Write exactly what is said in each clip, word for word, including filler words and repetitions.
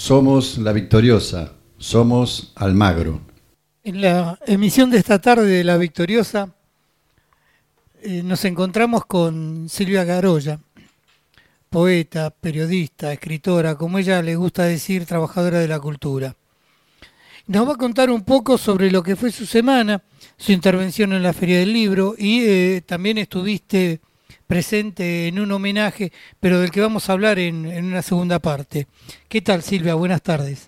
Somos La Victoriosa, somos Almagro. En la emisión de esta tarde de La Victoriosa eh, nos encontramos con Silvia Garoya, poeta, periodista, escritora, como ella le gusta decir, trabajadora de la cultura. Nos va a contar un poco sobre lo que fue su semana, su intervención en la Feria del Libro y eh, también estuviste presente en un homenaje, pero del que vamos a hablar en, en una segunda parte. ¿Qué tal, Silvia? Buenas tardes.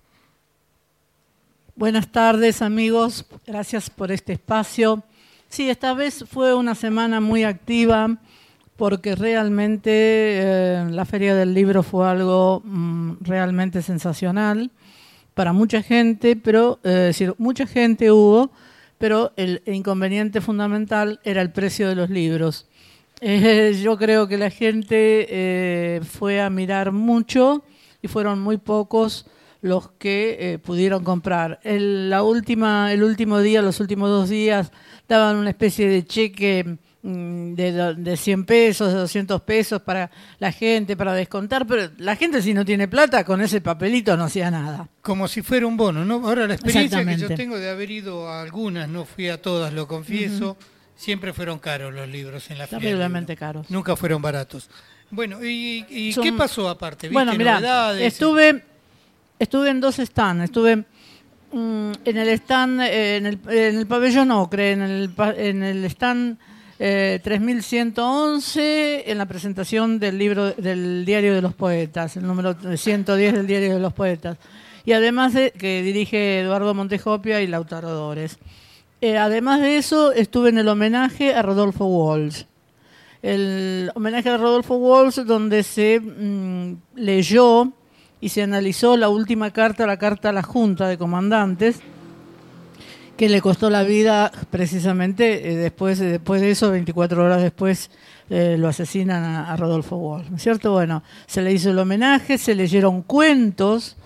Buenas tardes, amigos. Gracias por este espacio. Sí, esta vez fue una semana muy activa porque realmente eh, la Feria del Libro fue algo mm, realmente sensacional para mucha gente, pero eh, es decir, mucha gente hubo, pero el inconveniente fundamental era el precio de los libros. Eh, yo creo que la gente eh, fue a mirar mucho y fueron muy pocos los que eh, pudieron comprar. El, la última, el último día, los últimos dos días, daban una especie de cheque De, de cien pesos, de doscientos pesos para la gente, para descontar, pero la gente si no tiene plata, con ese papelito no hacía nada. Como si fuera un bono, ¿no? Ahora la experiencia que yo tengo de haber ido a algunas, no fui a todas, lo confieso, uh-huh. Siempre fueron caros los libros en la feria. Terriblemente caros. Nunca fueron baratos. Bueno, ¿y, y Son, qué pasó aparte? ¿Viste bueno, mirá, novedades? Estuve, estuve en dos stands, estuve mmm, en el stand, eh, en, el, en el pabellón Ocre, en el, en el stand Eh, tres mil ciento once en la presentación del libro del Diario de los Poetas, el número ciento diez del Diario de los Poetas, y además de que dirige Eduardo Montejopia y Lautaro Dores. Eh, además de eso, estuve en el homenaje a Rodolfo Walsh, el homenaje a Rodolfo Walsh, donde se mmm, leyó y se analizó la última carta, la carta a la Junta de Comandantes, que le costó la vida precisamente eh, después, después de eso, veinticuatro horas después, eh, lo asesinan a, a Rodolfo Walsh, ¿no es cierto? Bueno, se le hizo el homenaje, se leyeron cuentos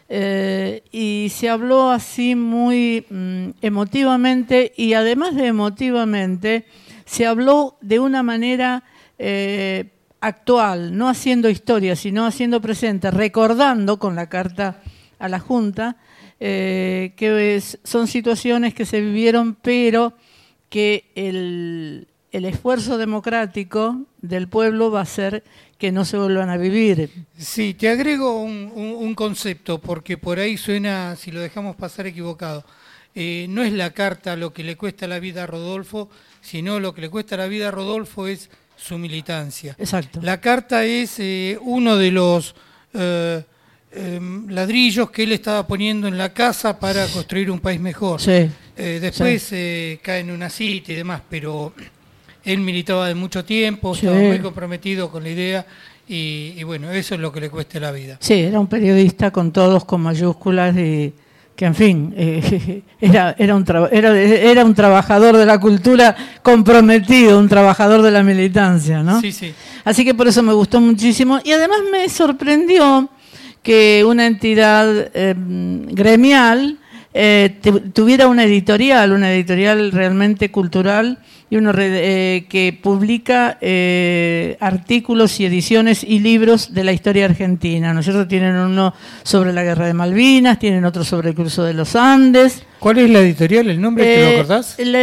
eh, y se habló así muy mm, emotivamente, y además de emotivamente, se habló de una manera eh, actual, no haciendo historia, sino haciendo presente, recordando con la carta a la Junta, Eh, que es, son situaciones que se vivieron, pero que el, el esfuerzo democrático del pueblo va a hacer que no se vuelvan a vivir. Sí, te agrego un, un, un concepto, porque por ahí suena, si lo dejamos pasar, equivocado. Eh, no es la carta lo que le cuesta la vida a Rodolfo, sino lo que le cuesta la vida a Rodolfo es su militancia. Exacto. La carta es eh, uno de los Eh, Eh, ladrillos que él estaba poniendo en la casa para construir un país mejor. Sí, eh, después sí. eh, cae en una cita y demás, pero él militaba de mucho tiempo, sí. Estaba muy comprometido con la idea y, y bueno, eso es lo que le cuesta la vida. Sí, era un periodista con todos con mayúsculas y que en fin, eh, era, era, un tra- era, era un trabajador de la cultura comprometido, un trabajador de la militancia, ¿no? Sí, sí. Así que por eso me gustó muchísimo y además me sorprendió que una entidad eh, gremial eh, tuviera una editorial, una editorial realmente cultural y uno eh, que publica eh, artículos y ediciones y libros de la historia argentina, ¿no es cierto? Tienen uno sobre la Guerra de Malvinas, tienen otro sobre el cruce de los Andes. ¿Cuál es la editorial? ¿El nombre? ¿Te eh, lo acordás? El,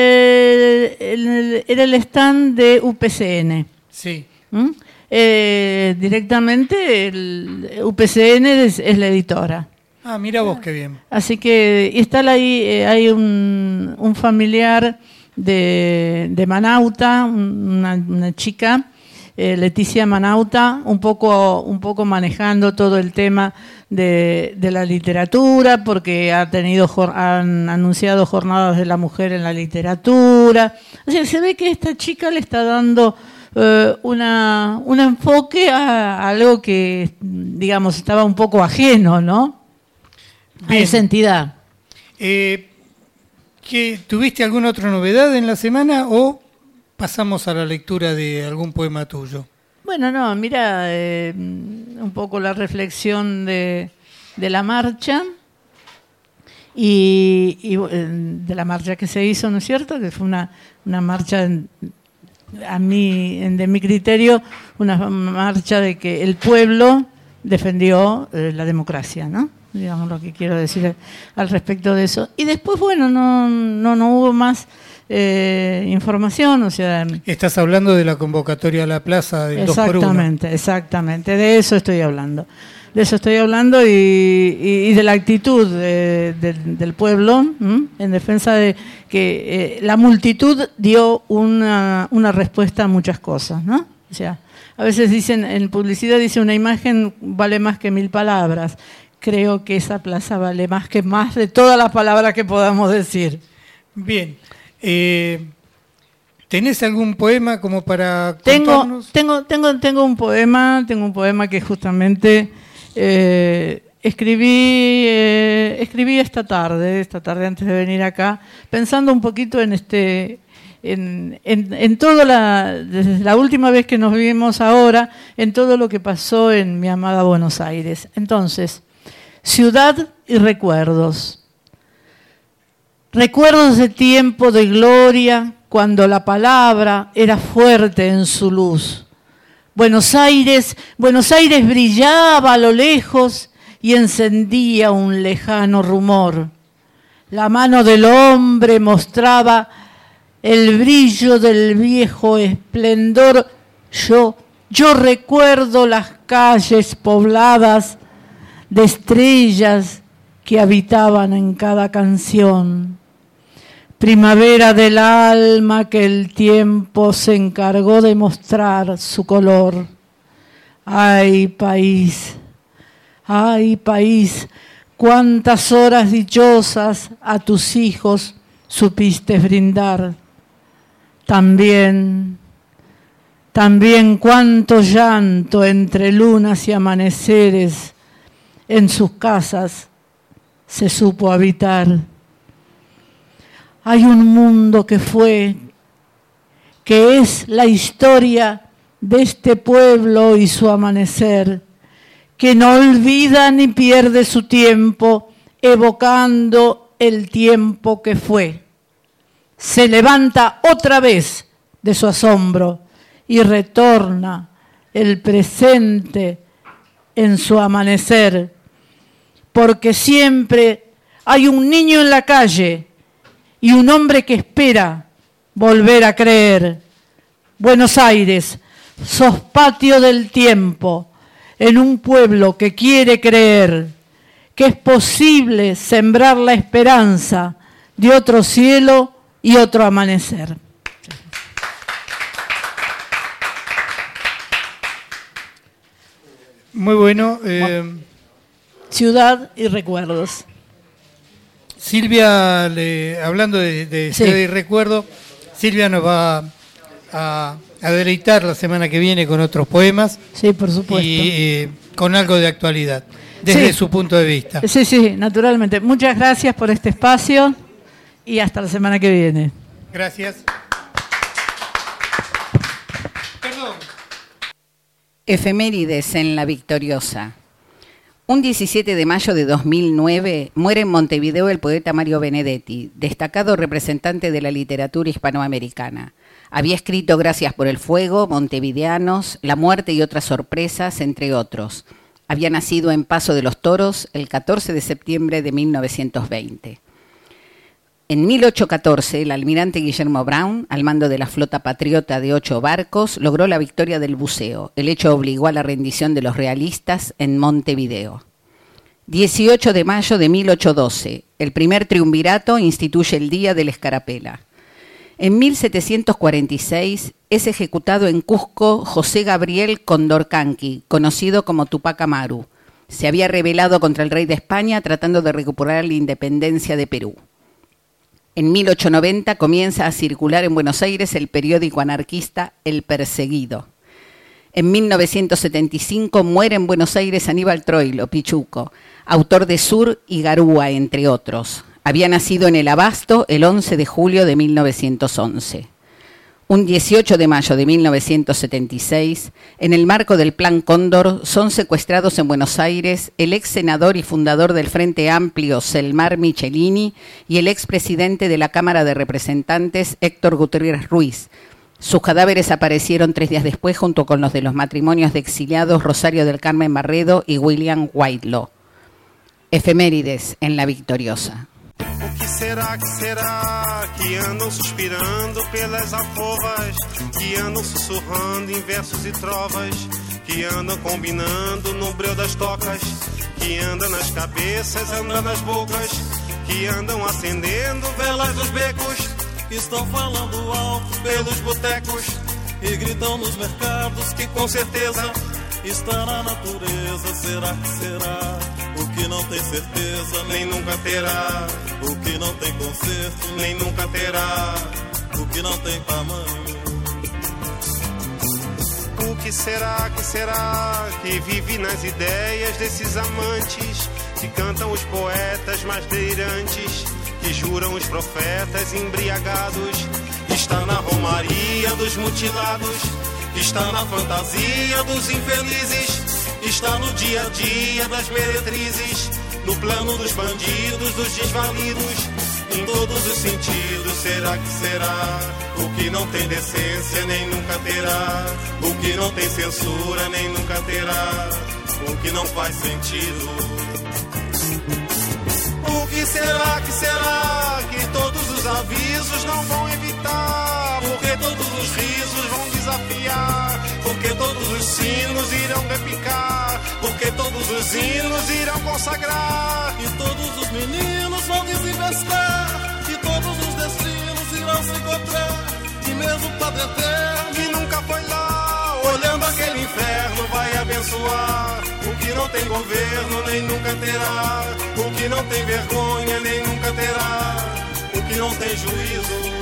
el, el, era el stand de U P C N. Sí. ¿Mm? Eh, directamente el U P C N es, es la editora. Ah, mira vos qué bien. Así que y está ahí, eh, hay un, un familiar de, de Manauta, una, una chica, eh, Leticia Manauta, un poco, un poco manejando todo el tema de, de la literatura, porque ha tenido, han anunciado jornadas de la mujer en la literatura. O sea, se ve que esta chica le está dando Uh, una, un enfoque a, a algo que, digamos, estaba un poco ajeno, ¿no? Bien. A esa entidad. Eh, ¿qué, ¿Tuviste alguna otra novedad en la semana o pasamos a la lectura de algún poema tuyo? Bueno, no, mira, eh, un poco la reflexión de, de la marcha y, y de la marcha que se hizo, ¿no es cierto? Que fue una, una marcha... En, a mí, de mi criterio, una marcha de que el pueblo defendió eh, la democracia, ¿no? Digamos lo que quiero decir al respecto de eso. Y después, bueno, no, no, no hubo más eh, información, o sea... Estás hablando de la convocatoria a la plaza del dos por uno. Exactamente, exactamente, de eso estoy hablando. De eso estoy hablando y, y, y de la actitud de, de, del pueblo, ¿m? En defensa de que eh, la multitud dio una, una respuesta a muchas cosas, ¿no? O sea, a veces dicen, en publicidad dice una imagen vale más que mil palabras. Creo que esa plaza vale más que más de todas las palabras que podamos decir. Bien. Eh, ¿Tenés algún poema como para tengo, contarnos? Tengo, tengo, tengo un poema, tengo un poema que justamente eh, escribí, eh, escribí esta tarde, esta tarde antes de venir acá, pensando un poquito en este... En, en, en toda la, desde la última vez que nos vimos ahora, en todo lo que pasó en mi amada Buenos Aires. Entonces, ciudad y recuerdos. Recuerdos de tiempo de gloria, cuando la palabra era fuerte en su luz. Buenos Aires, Buenos Aires brillaba a lo lejos y encendía un lejano rumor. La mano del hombre mostraba el brillo del viejo esplendor. Yo, yo recuerdo las calles pobladas de estrellas que habitaban en cada canción. Primavera del alma que el tiempo se encargó de mostrar su color. Ay, país, ay, país, cuántas horas dichosas a tus hijos supiste brindar. También, también cuánto llanto entre lunas y amaneceres en sus casas se supo habitar. Hay un mundo que fue, que es la historia de este pueblo y su amanecer, que no olvida ni pierde su tiempo, evocando el tiempo que fue. Se levanta otra vez de su asombro y retorna el presente en su amanecer, porque siempre hay un niño en la calle y un hombre que espera volver a creer. Buenos Aires, sos patio del tiempo, en un pueblo que quiere creer que es posible sembrar la esperanza de otro cielo y otro amanecer. Muy bueno. Eh, Ciudad y recuerdos. Silvia, le, hablando de, de Sí. Ciudad y Recuerdo, Silvia nos va a, a deleitar la semana que viene con otros poemas. Sí, por supuesto. Y eh, con algo de actualidad, desde Sí. su punto de vista. Sí, sí, naturalmente. Muchas gracias por este espacio y hasta la semana que viene. Gracias. Perdón. Efemérides en La Victoriosa. Un diecisiete de mayo de dos mil nueve muere en Montevideo el poeta Mario Benedetti, destacado representante de la literatura hispanoamericana. Había escrito Gracias por el fuego, Montevideanos, La muerte y otras sorpresas, entre otros. Había nacido en Paso de los Toros el catorce de septiembre de mil novecientos veinte. En mil ochocientos catorce, el almirante Guillermo Brown, al mando de la flota patriota de ocho barcos, logró la victoria del buceo. El hecho obligó a la rendición de los realistas en Montevideo. dieciocho de mayo de mil ochocientos doce, el primer triunvirato instituye el Día de la Escarapela. En mil setecientos cuarenta y seis es ejecutado en Cusco José Gabriel Condorcanqui, conocido como Tupac Amaru. Se había rebelado contra el rey de España tratando de recuperar la independencia de Perú. En mil ochocientos noventa comienza a circular en Buenos Aires el periódico anarquista El Perseguido. En mil novecientos setenta y cinco muere en Buenos Aires Aníbal Troilo, Pichuco, autor de Sur y Garúa, entre otros. Había nacido en El Abasto el once de julio de mil novecientos once. Un dieciocho de mayo de mil novecientos setenta y seis, en el marco del Plan Cóndor, son secuestrados en Buenos Aires el ex senador y fundador del Frente Amplio, Selmar Michelini, y el expresidente de la Cámara de Representantes, Héctor Gutiérrez Ruiz, Sus cadáveres aparecieron tres días después junto con los de los matrimonios de exiliados Rosario del Carmen Barredo y William Whitelaw. Efemérides en La Victoriosa. O que será, que será, que andam suspirando pelas alcovas, que andam sussurrando em versos e trovas, que andam combinando no breu das tocas, que andam nas cabeças, andam nas bocas, que andam acendendo velas nos becos, que estão falando alto pelos botecos e gritam nos mercados que com certeza está na natureza. Será que será? O que não tem certeza nem nunca terá. O que não tem conserto nem nunca terá. O que não tem tamanho. O que será, que será, que vive nas ideias desses amantes, que cantam os poetas mais delirantes, que juram os profetas embriagados. Está na romaria dos mutilados, está na fantasia dos infelizes, está no dia a dia das meretrizes, no plano dos bandidos, dos desvalidos, em todos os sentidos. Será que será? O que não tem decência nem nunca terá. O que não tem censura nem nunca terá. O que não faz sentido. O que será, que será, que todos os avisos não vão evitar, porque todos os risos vão desafiar, porque todos os sinos irão repicar, porque todos os hinos irão consagrar, e todos os meninos vão desinvestar, e todos os destinos irão se encontrar, e mesmo o Padre Eterno, que nunca foi lá, olhando aquele inferno, vai abençoar. O que não tem governo nem nunca terá. O que não tem vergonha nem nunca terá. O que não tem juízo.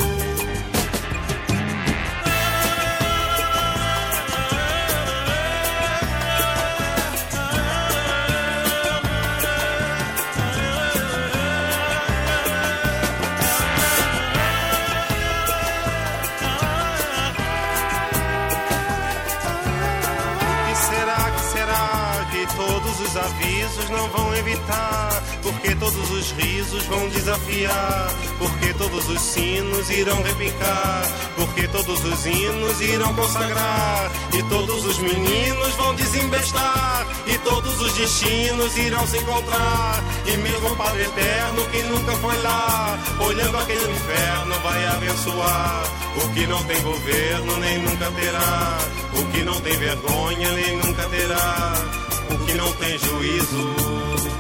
Os avisos não vão evitar, porque todos os risos vão desafiar, porque todos os sinos irão repicar, porque todos os hinos irão consagrar, e todos os meninos vão desembestar, e todos os destinos irão se encontrar, e mesmo o Padre Eterno que nunca foi lá, olhando aquele inferno vai abençoar. O que não tem governo nem nunca terá, o que não tem vergonha nem nunca terá, o que não tem juízo.